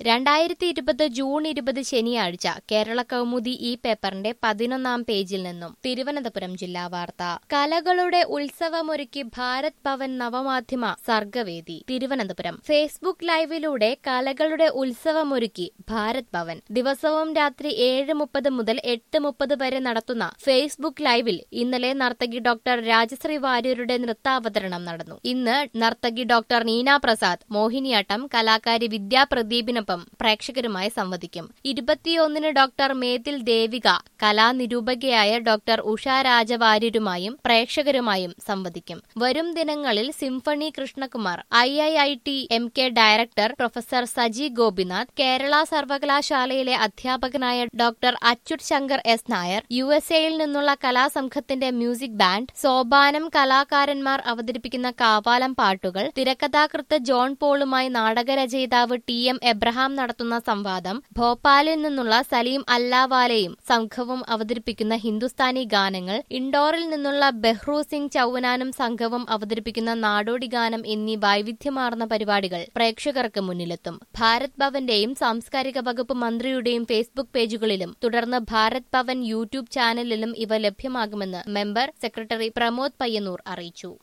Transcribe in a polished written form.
2020 June 20 ശനിയാഴ്ച കേരള കൗമുദി ഈ പേപ്പറിന്റെ 11-ാം പേജിൽ നിന്നും തിരുവനന്തപുരം ജില്ലാ വാർത്ത. കലകളുടെ ഉത്സവമൊരുക്കി ഭാരത് ഭവൻ നവമാധ്യമ സർഗവേദി. തിരുവനന്തപുരം. ഫേസ്ബുക്ക് ലൈവിലൂടെ കലകളുടെ ഉത്സവമൊരുക്കി ഭാരത് ഭവൻ. ദിവസവും രാത്രി 7:30 മുതൽ 8:30 വരെ നടത്തുന്ന ഫേസ്ബുക്ക് ലൈവിൽ ഇന്നലെ നർത്തകി ഡോക്ടർ രാജശ്രീ വാര്യരുടെ നൃത്താവതരണം നടന്നു. ഇന്ന് നർത്തകി ഡോക്ടർ നീന പ്രസാദ് മോഹിനിയാട്ടം, കലാകാരി വിദ്യാ പ്രദീപിനൊപ്പം പ്രേക്ഷകരുമായി സംവദിക്കും. 21-ന് ഡോക്ടർ മേതിൽ ദേവിക കലാനിരൂപകയായ ഡോക്ടർ ഉഷ രാജവാര്യരുമായും പ്രേക്ഷകരുമായും സംവദിക്കും. വരും ദിനങ്ങളിൽ symphony Krishnakumar, IIIT MK director professor Saji Gopinath, Kerala സർവകലാശാലയിലെ അധ്യാപകനായ ഡോക്ടർ അച്യുത് ശങ്കർ S. നായർ, USA-യിൽ നിന്നുള്ള കലാസംഘത്തിന്റെ മ്യൂസിക് ബാൻഡ്, സോപാനം കലാകാരന്മാർ അവതരിപ്പിക്കുന്ന കാവാലം പാട്ടുകൾ, തിരക്കഥാകൃത്ത് ജോൺ പോളുമായി നാടകരചയിതാവ് TM എബ്രഹാം നടത്തുന്ന സംവാദം, ഭോപ്പാലിൽ നിന്നുള്ള സലീം അല്ലാവാലയും സംഘവും അവതരിപ്പിക്കുന്ന ഹിന്ദുസ്ഥാനി ഗാനങ്ങൾ, ഇൻഡോറിൽ നിന്നുള്ള ബെഹ്റൂ സിംഗ് ചൌവനാനും സംഘവും അവതരിപ്പിക്കുന്ന നാടോടി ഗാനം എന്നീ വൈവിധ്യമാർന്ന പരിപാടികൾ പ്രേക്ഷകർക്ക് മുന്നിലെത്തും. ഭാരത് ഭവന്റെയും സാംസ്കാരിക വകുപ്പ് മന്ത്രിയുടെയും ഫേസ്ബുക്ക് പേജുകളിലും തുടർന്ന് ഭാരത് ഭവൻ യൂട്യൂബ് ചാനലിലും ഇവ ലഭ്യമാകുമെന്ന് മെമ്പർ സെക്രട്ടറി പ്രമോദ് പയ്യന്നൂർ അറിയിച്ചു.